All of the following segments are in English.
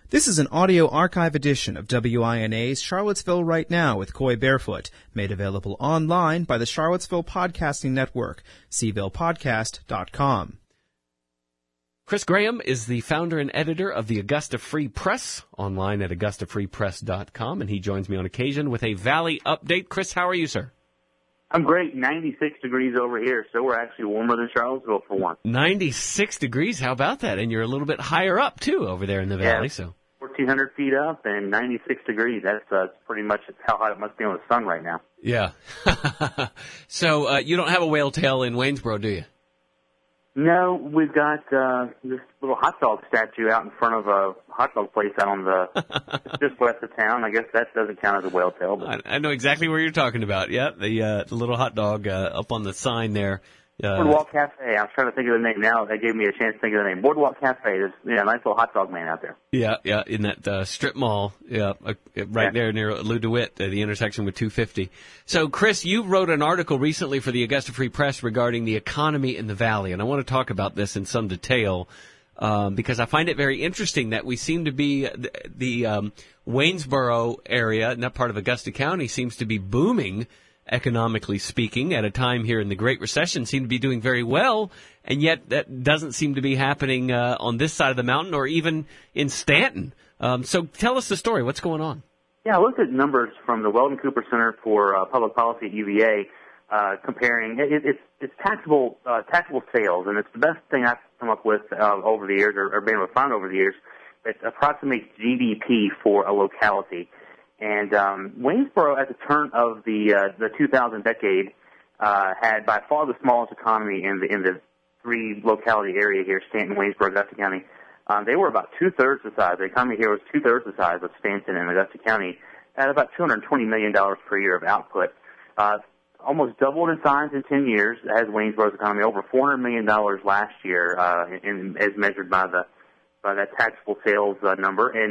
This is an audio archive edition of WINA's Charlottesville Right Now with Coy Barefoot, made available online by the Charlottesville Podcasting Network, cvillePodcast.com. Chris Graham is the founder and editor of the Augusta Free Press, online at AugustaFreePress.com, and he joins me on occasion with a Valley update. Chris, how are you, sir? I'm great. 96 degrees over here, so we're actually warmer than Charlottesville for once. 96 degrees? How about that? And you're a little bit higher up, too, over there in the valley. So 1,400 feet up and 96 degrees. That's pretty much how hot it must be on the sun right now. Yeah. So you don't have a whale tail in Waynesboro, do you? No, we've got this little hot dog statue out in front of a hot dog place out on the just west of town. I guess that doesn't count as a whale tail. But I know exactly where you're talking about. Yeah, the little hot dog up on the sign there. Boardwalk Cafe. I was trying to think of the name now. That gave me a chance to think of the name. Boardwalk Cafe. There's a nice little hot dog man out there. Yeah, in that strip mall, right there near Lou DeWitt, the intersection with 250. So, Chris, you wrote an article recently for the Augusta Free Press regarding the economy in the Valley, and I want to talk about this in some detail because I find it very interesting that we seem to be, the Waynesboro area, and that part of Augusta County, seems to be booming economically speaking, at a time here in the Great Recession, seem to be doing very well, and yet that doesn't seem to be happening on this side of the mountain or even in Stanton. So tell us the story. What's going on? Yeah, I looked at numbers from the Weldon Cooper Center for Public Policy at UVA, comparing it's taxable sales, and it's the best thing I've come up with over the years, or been able to find over the years, that approximates GDP for a locality. And Waynesboro, at the turn of the 2000 decade, had by far the smallest economy in the three locality area here: Stanton, Waynesboro, Augusta County. They were about two-thirds the size. The economy here was two-thirds the size of Stanton and Augusta County, at about $220 million per year of output. Almost doubled in size in 10 years as Waynesboro's economy, over $400 million last year, as measured by that taxable sales number. And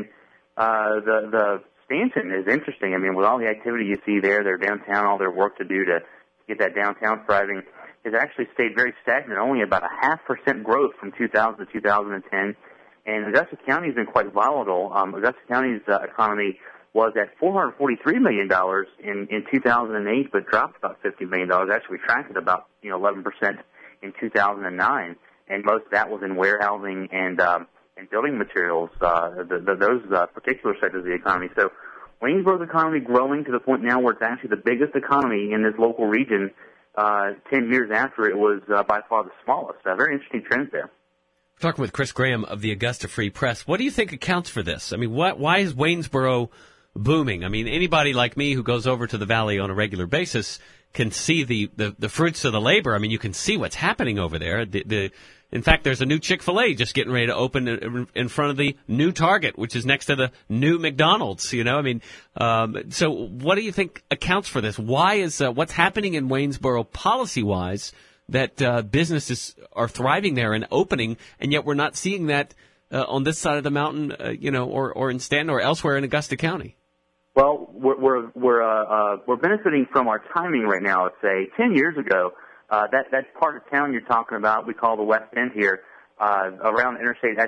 the Stanton is interesting. I mean, with all the activity you see there, their downtown, all their work to do to get that downtown thriving, has actually stayed very stagnant, only about 0.5% growth from 2000 to 2010. And Augusta County has been quite volatile. Augusta County's economy was at $443 million in 2008, but dropped about $50 million. Actually retracted about 11% in 2009, and most of that was in warehousing and building materials, those particular sectors of the economy. So Waynesboro's economy growing to the point now where it's actually the biggest economy in this local region 10 years after it was by far the smallest. Very interesting trends there. We're talking with Chris Graham of the Augusta Free Press. What do you think accounts for this? I mean, why is Waynesboro booming? I mean, anybody like me who goes over to the Valley on a regular basis can see the fruits of the labor. I mean, you can see what's happening over there. In fact, there's a new Chick-fil-A just getting ready to open in front of the new Target, which is next to the new McDonald's, I mean, so what do you think accounts for this? Why is what's happening in Waynesboro policy-wise that businesses are thriving there and opening, and yet we're not seeing that on this side of the mountain, or in Stanton or elsewhere in Augusta County? Well, we're benefiting from our timing right now. Let's say 10 years ago, that part of town you're talking about, we call the West End here, around Interstate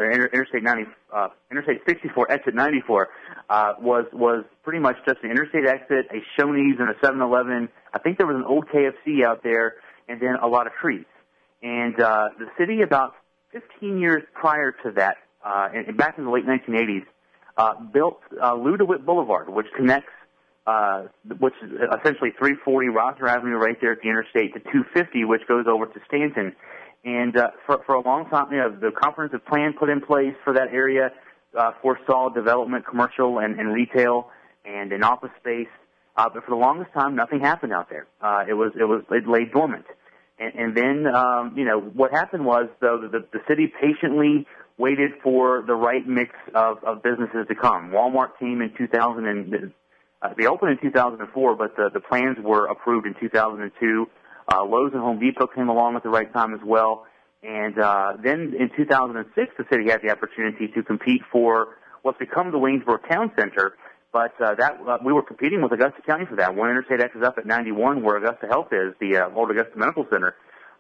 64, exit 94, was pretty much just an interstate exit, a Shoney's and a 7-Eleven. I think there was an old KFC out there, and then a lot of trees. And the city, about 15 years prior to that, and back in the late 1980s, built Lou DeWitt Boulevard, which connects, which is essentially 340 Rosser Avenue right there at the interstate to 250, which goes over to Stanton. And for a long time, the comprehensive plan put in place for that area foresaw development, commercial and retail, and an office space. But for the longest time, nothing happened out there. It lay dormant. And then, what happened was, though, the city patiently waited for the right mix of businesses to come. Walmart came in 2000, they opened in 2004, but the plans were approved in 2002. Lowe's and Home Depot came along at the right time as well. And then in 2006, the city had the opportunity to compete for what's become the Waynesboro Town Center. But we were competing with Augusta County for that. One interstate exit up at 91, where Augusta Health is, the old Augusta Medical Center.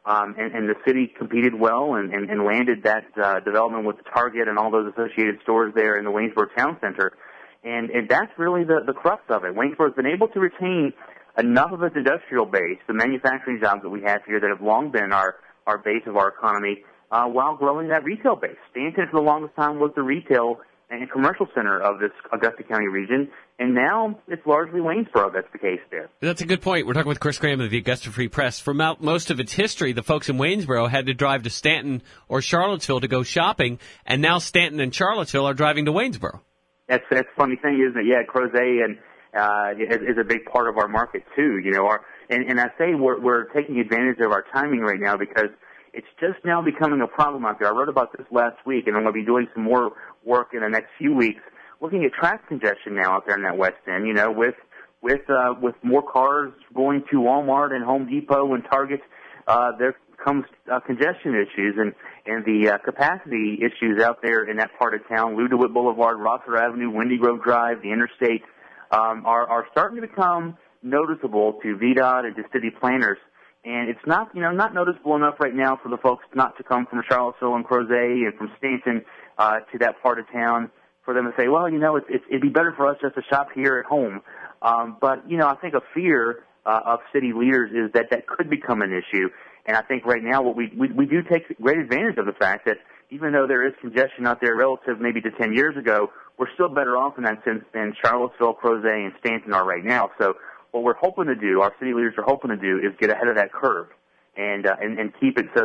and the city competed well and landed that development with Target and all those associated stores there in the Waynesboro Town Center. And that's really the crux of it. Waynesboro's been able to retain enough of its industrial base, the manufacturing jobs that we have here that have long been our base of our economy, while growing that retail base. Stanton, for the longest time, was the retail and commercial center of this Augusta County region, and now it's largely Waynesboro that's the case there. That's a good point. We're talking with Chris Graham of the Augusta Free Press. For most of its history, the folks in Waynesboro had to drive to Stanton or Charlottesville to go shopping, and now Stanton and Charlottesville are driving to Waynesboro. That's a funny thing, isn't it? Yeah, Crozet and is a big part of our market too. You know, and I say we're taking advantage of our timing right now because it's just now becoming a problem out there. I wrote about this last week, and I'm going to be doing some more work in the next few weeks, looking at traffic congestion now out there in that West End. You know, with more cars going to Walmart and Home Depot and Target, there comes congestion issues and the capacity issues out there in that part of town. Lou DeWitt Boulevard, Rosser Avenue, Windy Grove Drive, the interstate are starting to become noticeable to VDOT and to city planners. And it's not noticeable enough right now for the folks not to come from Charlottesville and Crozet and from Stanton to that part of town for them to say, well, you know, it'd be better for us just to shop here at home. But, you know, I think a fear of city leaders is that could become an issue. And I think right now what we do take great advantage of the fact that even though there is congestion out there relative maybe to 10 years ago, we're still better off in that sense than Charlottesville, Crozet, and Stanton are right now. So what we're hoping to do, our city leaders are hoping to do, is get ahead of that curve and keep it so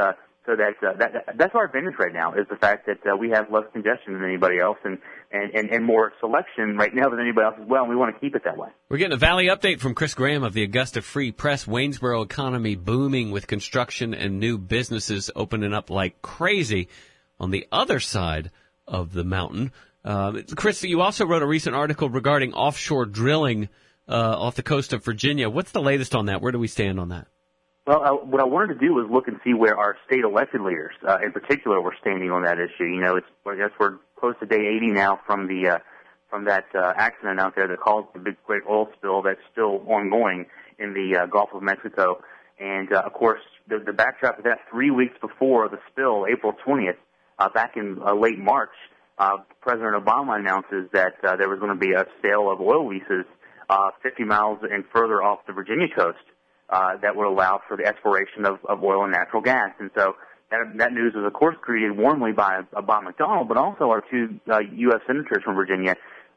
that's our advantage right now, is the fact that we have less congestion than anybody else and more selection right now than anybody else as well, and we want to keep it that way. We're getting a Valley update from Chris Graham of the Augusta Free Press. Waynesboro economy booming with construction and new businesses opening up like crazy on the other side of the mountain. Chris, you also wrote a recent article regarding offshore drilling off the coast of Virginia. What's the latest on that? Where do we stand on that? Well, what I wanted to do was look and see where our state elected leaders, in particular, were standing on that issue. You know, I guess we're close to day 80 now from that accident out there that caused the big great oil spill that's still ongoing in the Gulf of Mexico. And of course, the backdrop of that 3 weeks before the spill, April 20th, back in late March, President Obama announces that there was going to be a sale of oil leases 50 miles and further off the Virginia coast. That would allow for the exploration of oil and natural gas. And so that news was, of course, greeted warmly by Bob McDonnell, but also our two U.S. senators from Virginia,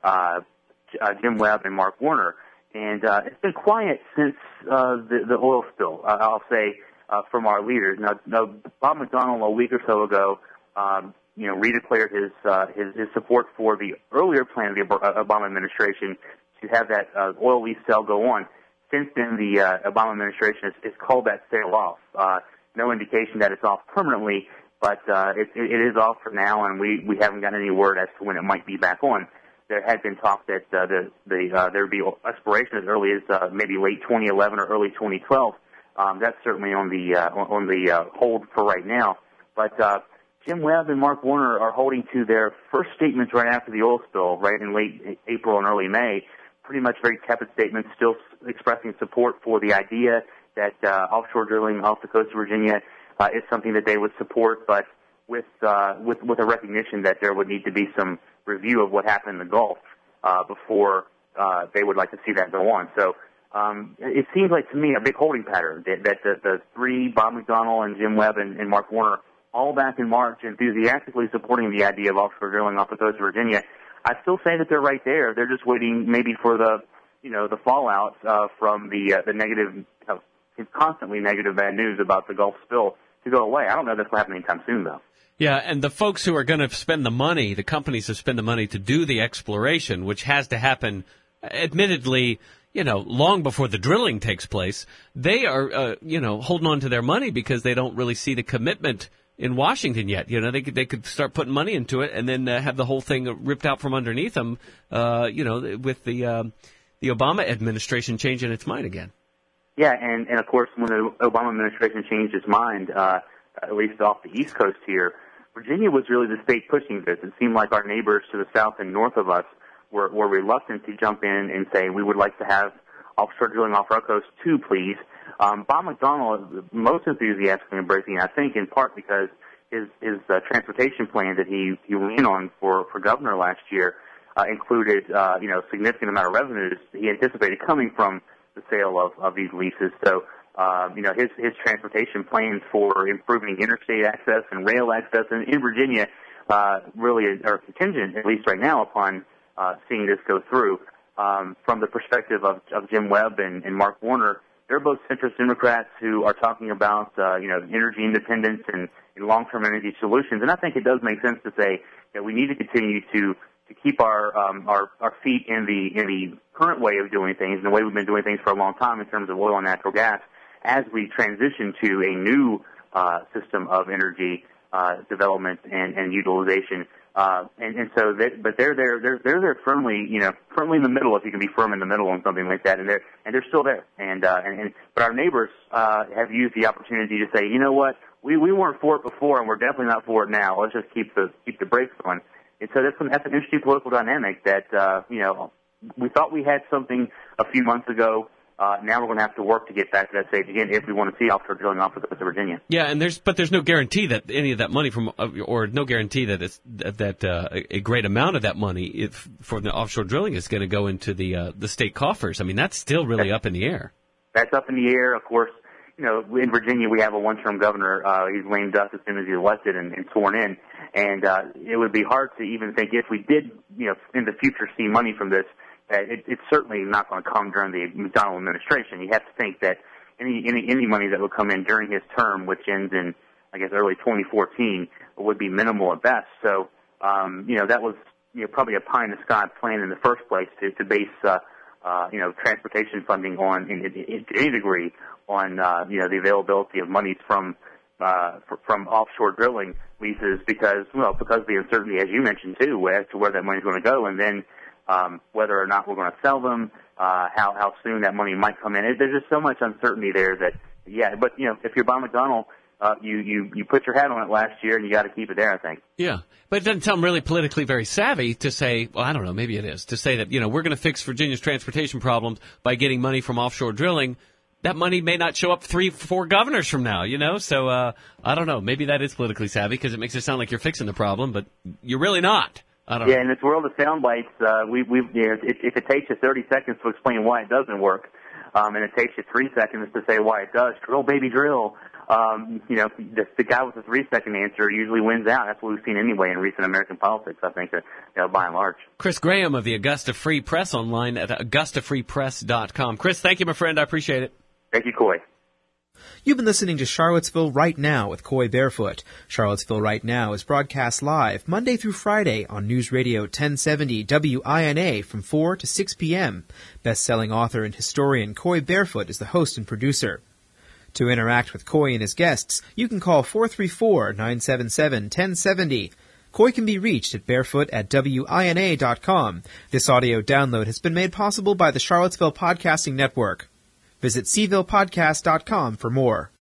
Jim Webb and Mark Warner. And it's been quiet since the oil spill, I'll say, from our leaders. Now, Bob McDonnell, a week or so ago, redeclared his support for the earlier plan of the Obama administration to have that oil lease sale go on. Since then, the Obama administration has called that sale off. No indication that it's off permanently, but it is off for now, and we haven't gotten any word as to when it might be back on. There had been talk that there would be exploration as early as maybe late 2011 or early 2012. That's certainly on the hold for right now. But Jim Webb and Mark Warner are holding to their first statements right after the oil spill, right in late April and early May. Pretty much very tepid statements, still expressing support for the idea that offshore drilling off the coast of Virginia is something that they would support, but with a recognition that there would need to be some review of what happened in the Gulf before they would like to see that go on. So it seems like to me a big holding pattern that the three, Bob McDonnell and Jim Webb and Mark Warner, all back in March enthusiastically supporting the idea of offshore drilling off the coast of Virginia. I still say that they're right there. They're just waiting maybe for the fallout from the negative, constantly negative bad news about the Gulf spill to go away. I don't know if that's going to happen anytime soon, though. Yeah, and the folks who are going to spend the money, the companies who spend the money to do the exploration, which has to happen, admittedly, long before the drilling takes place, they are, holding on to their money because they don't really see the commitment in Washington yet. They could start putting money into it and then have the whole thing ripped out from underneath them, with the Obama administration changing its mind again. Yeah, and of course, when the Obama administration changed its mind, at least off the East Coast here, Virginia was really the state pushing this. It seemed like our neighbors to the south and north of us were reluctant to jump in and say, we would like to have offshore drilling off our coast too, please. Bob McDonnell is most enthusiastically embracing it, I think, in part because his transportation plan that he ran on for governor last year included a significant amount of revenues he anticipated coming from the sale of these leases. So his transportation plans for improving interstate access and rail access in Virginia really are contingent, at least right now, upon seeing this go through. From the perspective of Jim Webb and Mark Warner, they're both centrist Democrats who are talking about energy independence and long-term energy solutions. And I think it does make sense to say that we need to continue to keep our feet in the current way of doing things and the way we've been doing things for a long time in terms of oil and natural gas as we transition to a new system of energy development and utilization. And so but they're there firmly in the middle, if you can be firm in the middle on something like that, and they're still there. But our neighbors have used the opportunity to say, you know what, we weren't for it before, and we're definitely not for it now. Let's just keep the brakes on. And so that's an interesting political dynamic that we thought we had something a few months ago. Now we're going to have to work to get back to that stage again if we want to see offshore drilling off of the coast of Virginia. Yeah, and there's no guarantee that any of that money or no guarantee that a great amount of that money for the offshore drilling is going to go into the state coffers. I mean, that's still really up in the air. That's up in the air. Of course, in Virginia we have a one-term governor. He's lame duck as soon as he's elected and sworn in, and it would be hard to even think if we did, in the future see money from this. It's certainly not going to come during the McDonnell administration. You have to think that any money that would come in during his term, which ends in, I guess, early 2014, would be minimal at best. So, that was probably a pie in the sky plan in the first place to base transportation funding on, to any degree, on the availability of monies from offshore drilling leases because of the uncertainty, as you mentioned too, as to where that money is going to go, and then whether or not we're going to sell them, how soon that money might come in. There's just so much uncertainty there that, but if you're Bob McDonnell, you put your hat on it last year and you got to keep it there, I think. Yeah, but it doesn't sound really politically very savvy to say, well, I don't know, maybe it is, to say that, we're going to fix Virginia's transportation problems by getting money from offshore drilling. That money may not show up 3-4 governors from now, so I don't know, maybe that is politically savvy because it makes it sound like you're fixing the problem, but you're really not. In this world of sound bites, if it takes you 30 seconds to explain why it doesn't work, and it takes you 3 seconds to say why it does, drill, baby, drill, the guy with the 3-second answer usually wins out. That's what we've seen anyway in recent American politics, I think, by and large. Chris Graham of the Augusta Free Press online at AugustaFreePress.com. Chris, thank you, my friend. I appreciate it. Thank you, Coy. You've been listening to Charlottesville Right Now with Coy Barefoot. Charlottesville Right Now is broadcast live Monday through Friday on News Radio 1070 WINA from 4 to 6 p.m. Best-selling author and historian Coy Barefoot is the host and producer. To interact with Coy and his guests, you can call 434-977-1070. Coy can be reached at barefoot@wina.com. This audio download has been made possible by the Charlottesville Podcasting Network. Visit SeavillePodcast.com for more.